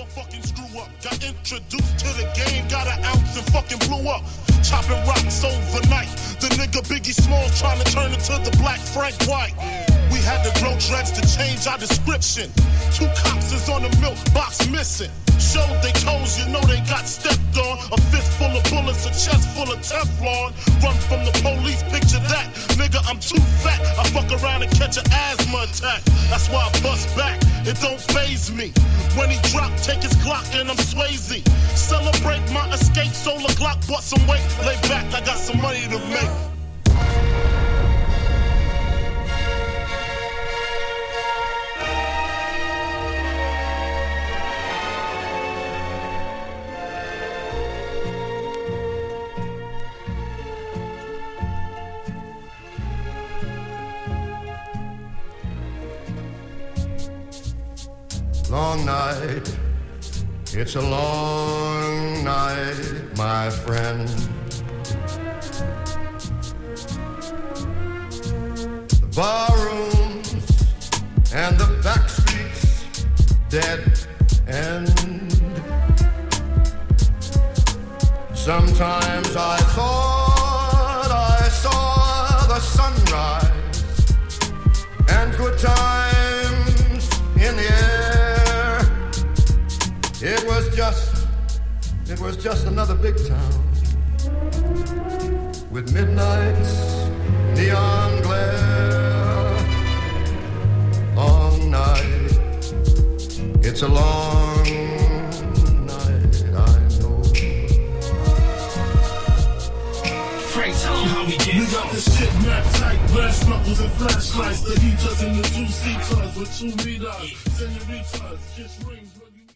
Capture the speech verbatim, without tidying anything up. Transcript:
fucking screw up. Got introduced to the game, got an ounce and fucking blew up. Chopping rocks overnight. The nigga Biggie Smalls trying to turn into the Black Frank White. We had to grow dreads to change our description. Two cops is on the milk box missing. Showed they toes, you know they got stepped on. A fist full of bullets, a chest full of Teflon. Run from the police, picture that. Nigga, I'm too fat. I fuck around and catch an asthma attack. That's why I bust back. It don't faze me. When he drop, take his Glock and I'm Swayze. Celebrate my escape, solar Glock, bought some weight. Lay back, I got some money to make. Long night, it's a long night, my friend. The barrooms and the back streets dead end. Sometimes I thought I saw the sunrise and good times in the air. It was just, it was just another big town with midnight's neon glare. Long night, it's a long night, I know. Frank, tell him how we get. We got this shit wrapped tight, brass knuckles and flashlights. The heaters in the two-seaters with two meters. Senoritas, just rings.